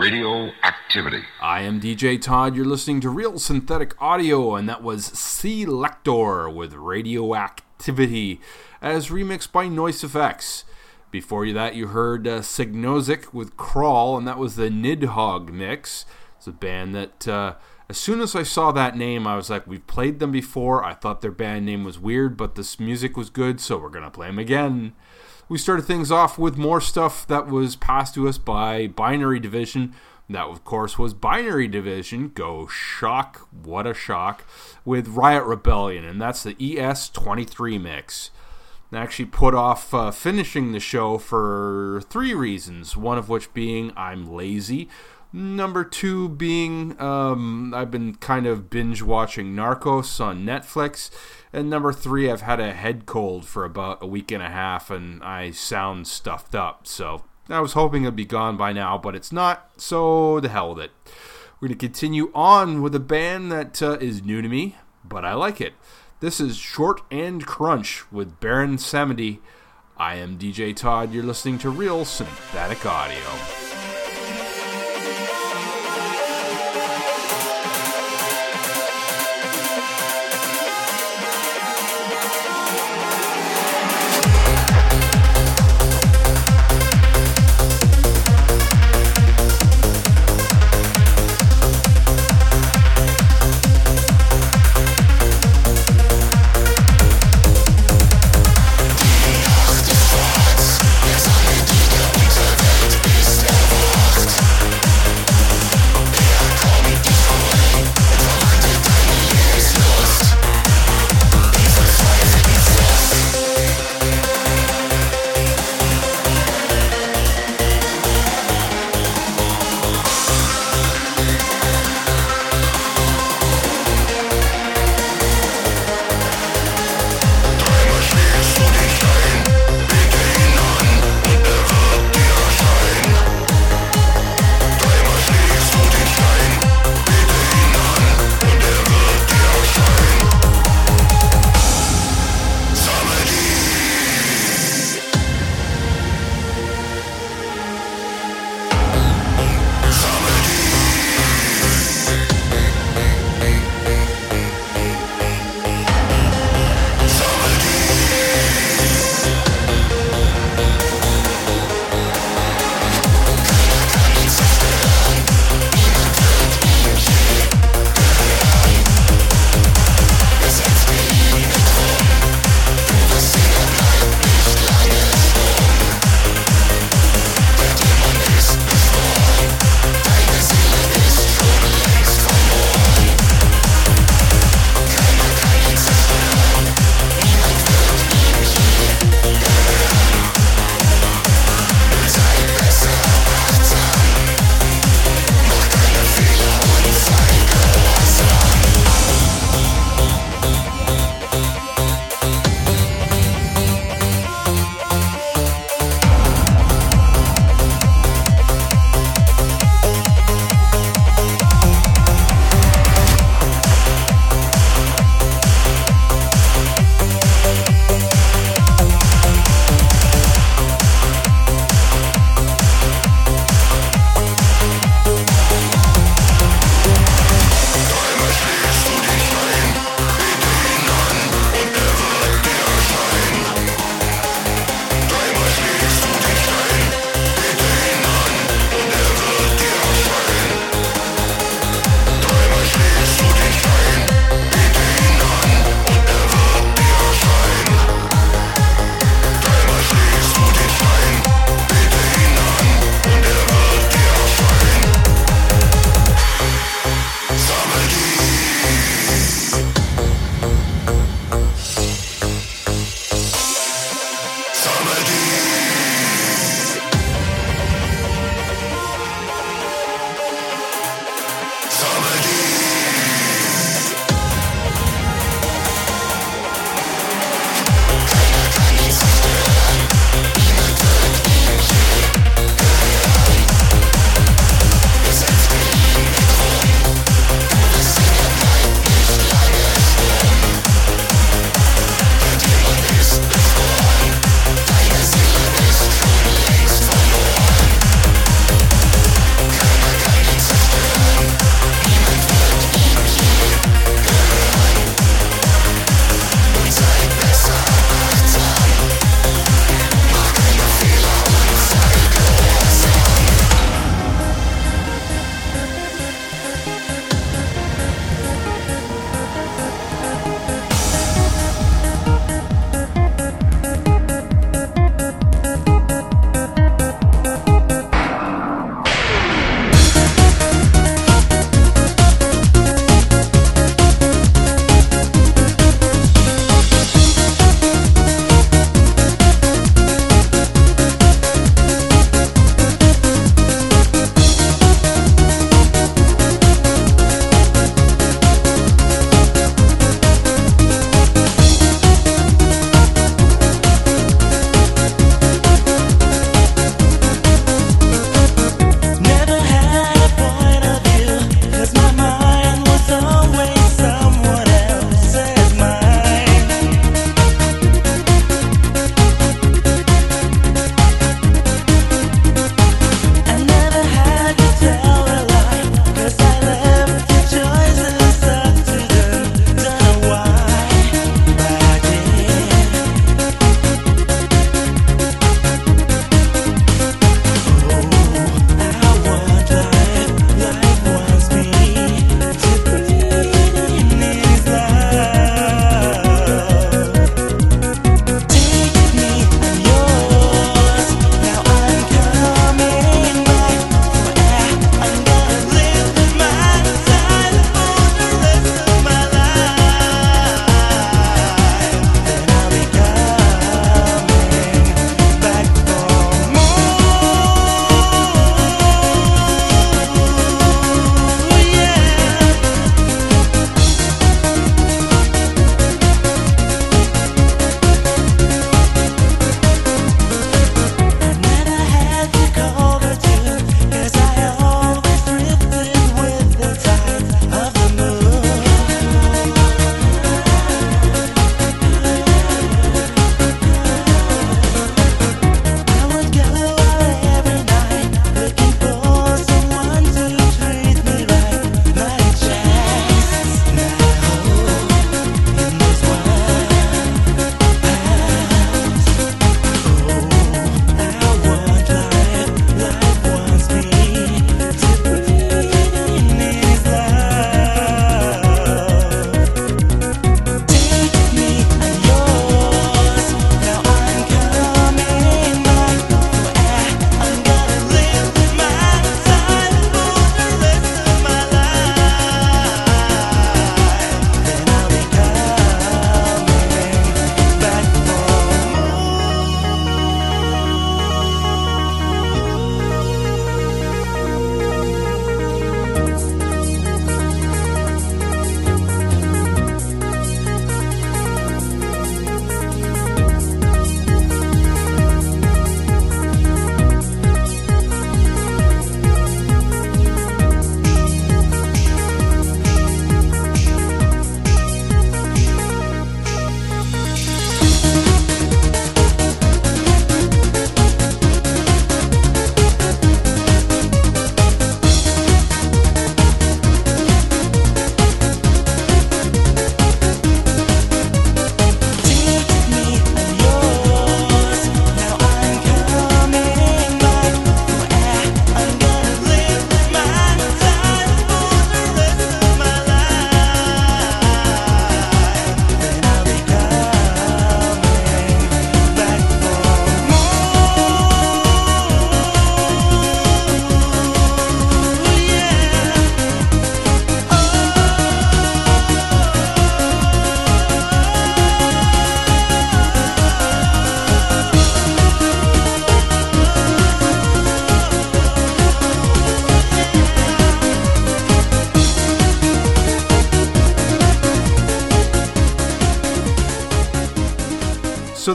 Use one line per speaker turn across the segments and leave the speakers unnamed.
Radioactivity.
I am DJ Todd. You're listening to Real Synthetic Audio, and that was Selector with Radioactivity, as remixed by Noise Effects. Before that, you heard Signozik with Crawl, and that was the Nidhogg mix. It's a band that, as soon as I saw that name, I was like, we've played them before. I thought their band name was weird, but this music was good, so we're going to play them again. We started things off with more stuff that was passed to us by Binary Division. That, of course, was Binary Division. Go shock, what a shock, with Riot Rebellion, and that's the ES23 mix. I actually put off finishing the show for 3 reasons, one of which being I'm lazy. Number 2 being I've been kind of binge watching Narcos on Netflix. And number 3, I've had a head cold for about a week and a half and I sound stuffed up. So I was hoping it'd be gone by now, but it's not, so the hell with it. We're going to continue on with a band that is new to me, but I like it. This is Short and Crunch with Baron Samedi. I am DJ Todd. You're listening to Real Synthetic Audio.
Yes, I die unter Welt, bis der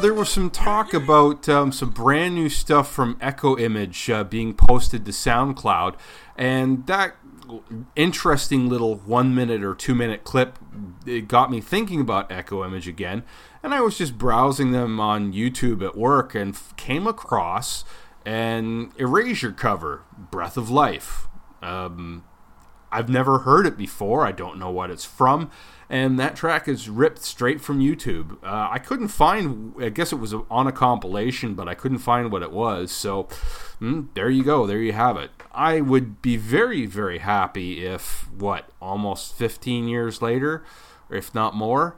there was some talk about some brand new stuff from Echo Image being posted to SoundCloud, and that interesting little 1 minute or 2 minute clip, it got me thinking about Echo Image again. And I was just browsing them on YouTube at work and came across an Erasure cover, Breath of Life. I've never heard it before. I don't know what it's from. And that track is ripped straight from YouTube. I couldn't find, I guess it was on a compilation, but I couldn't find what it was. So there you go. There you have it. I would be very, very happy if, almost 15 years later, or if not more,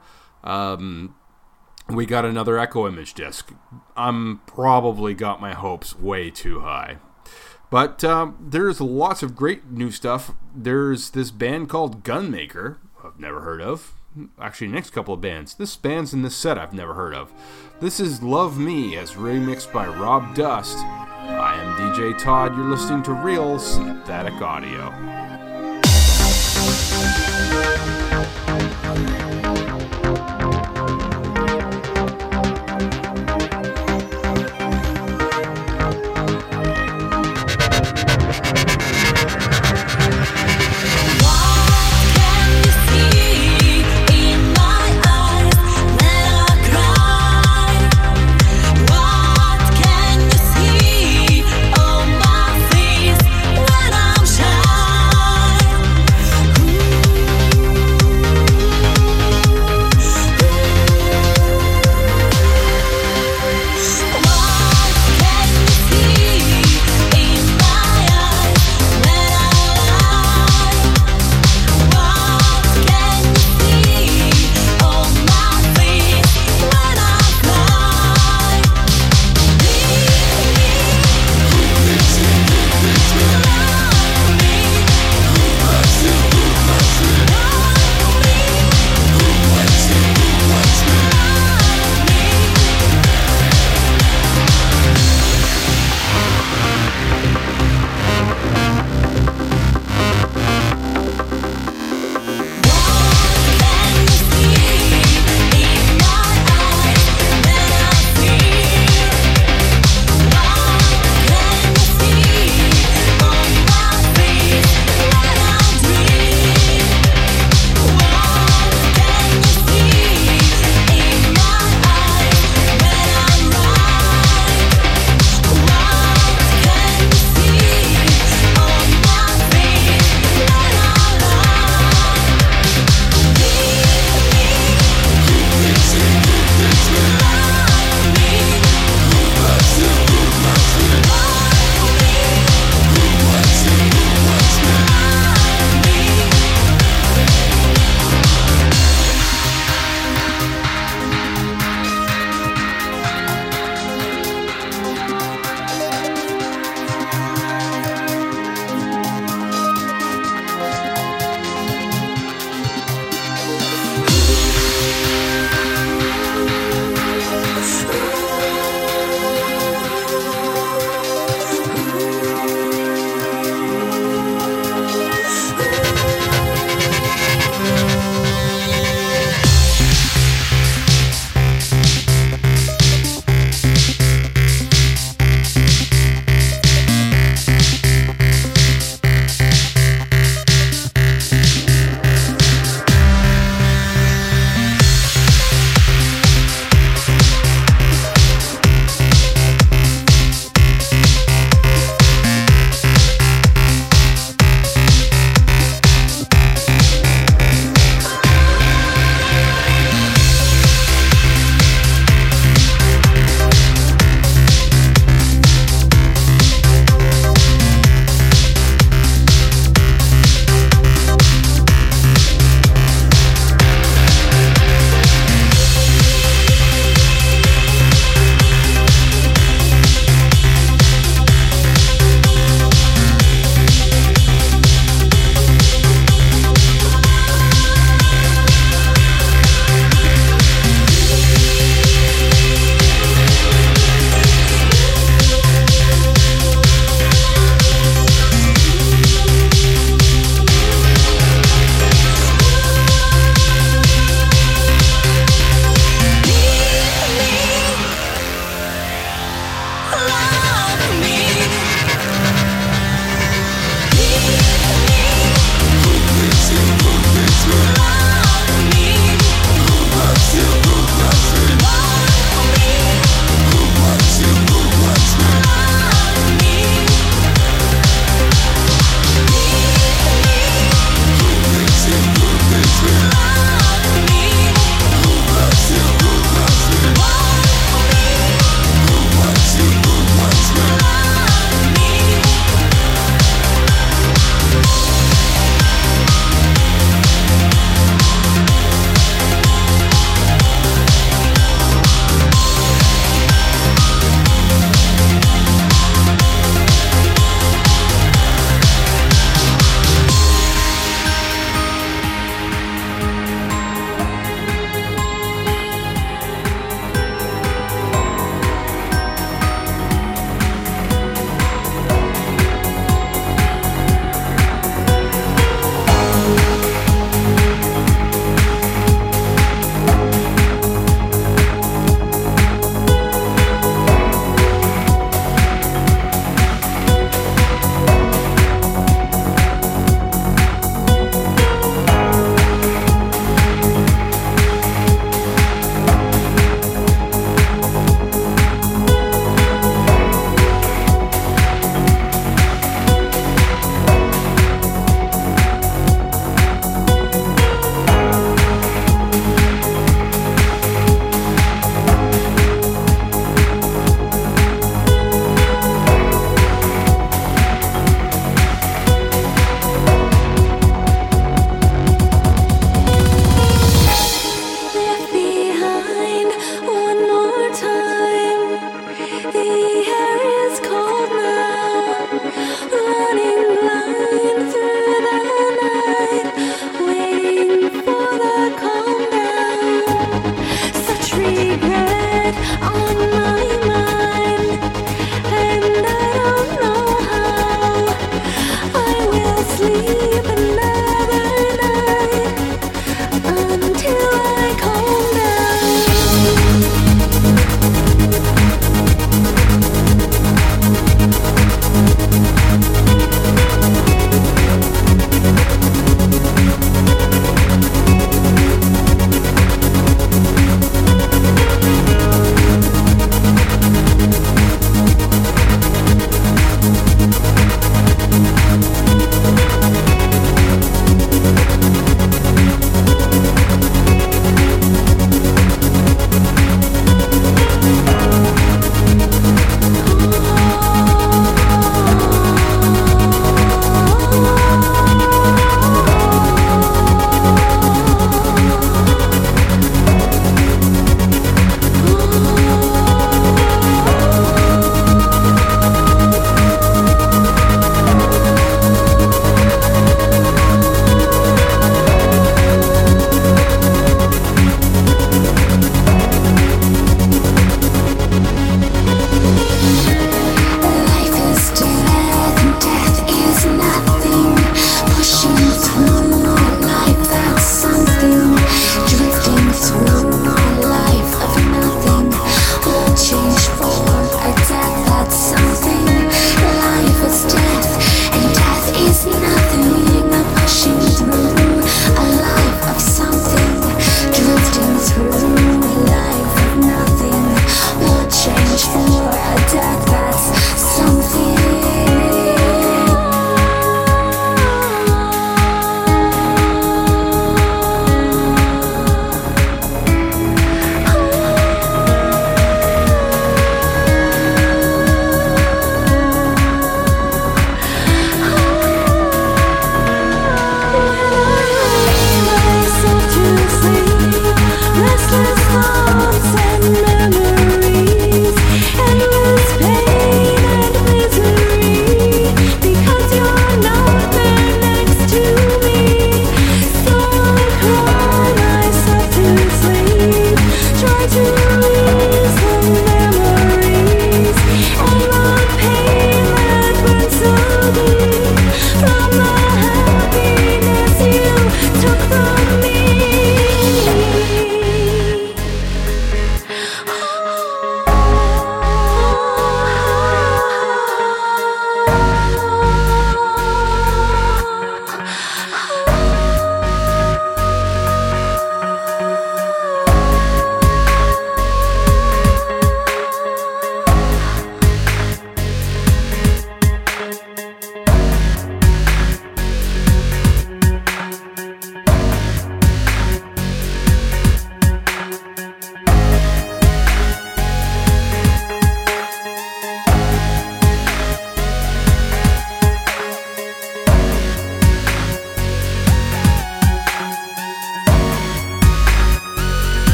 we got another Echo Image disc. I'm probably got my hopes way too high. But there's lots of great new stuff. There's this band called Gunmaker, I've never heard of. Actually, next couple of bands. This band's in this set I've never heard of. This is Love Me, as remixed by Rob Dust. I am DJ Todd. You're listening to Real Synthetic Audio.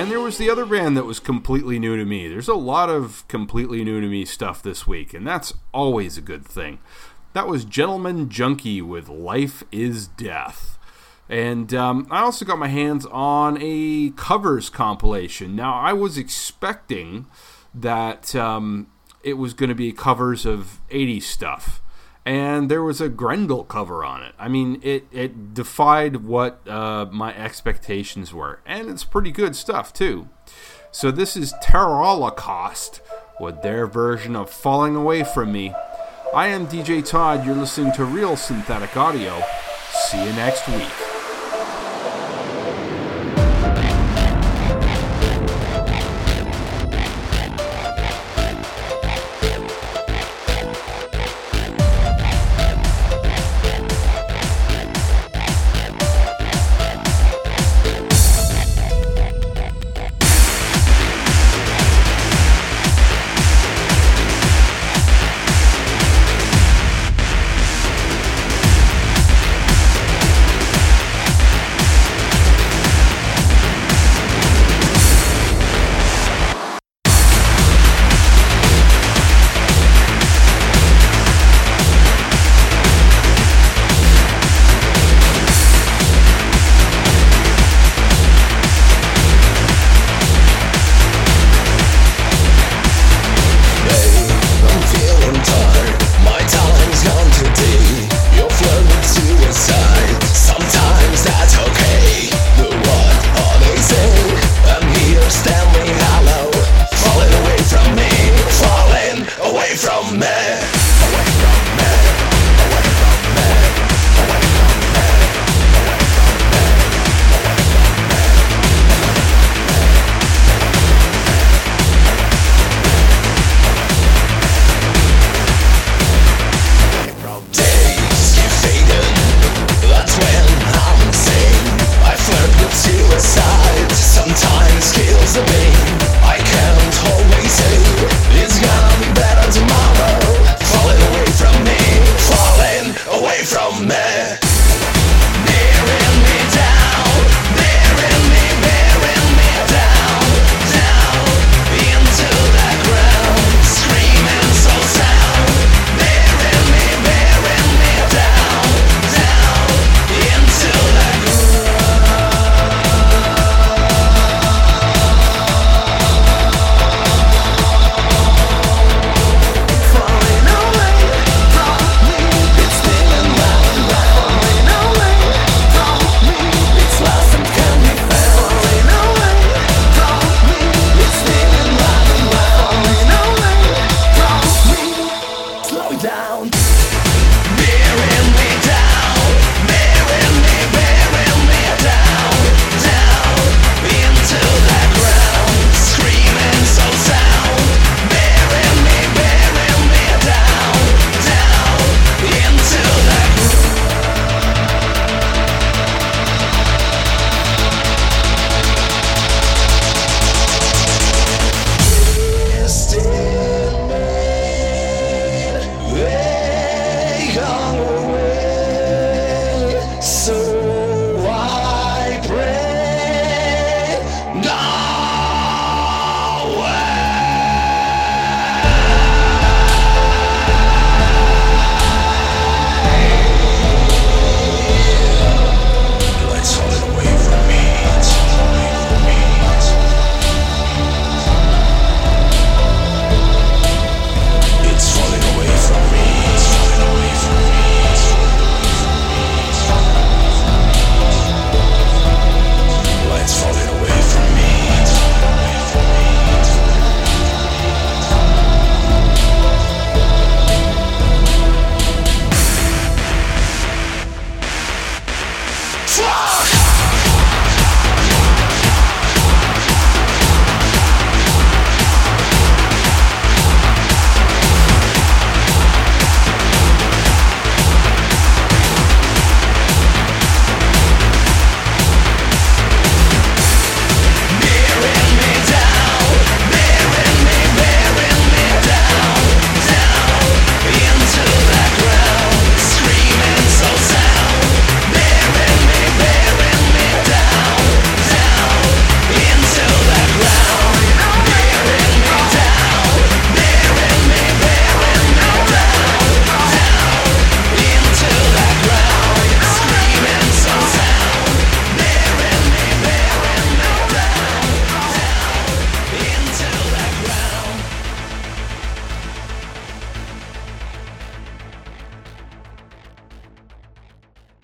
And there was the other band that was completely new to me. There's a lot of completely new to me stuff this week, and that's always a good thing. That was Gentleman Junkie with Life is Death. And I also got my hands on a covers compilation. Now, I was expecting that it was going to be covers of 80s stuff. And there was a Grendel cover on it. I mean, it defied what my expectations were. And it's pretty good stuff, too. So this is Terrorholocaust with their version of Falling Away From Me. I am DJ Todd. You're listening to Real Synthetic Audio. See you next week.
Sometimes kills a baby.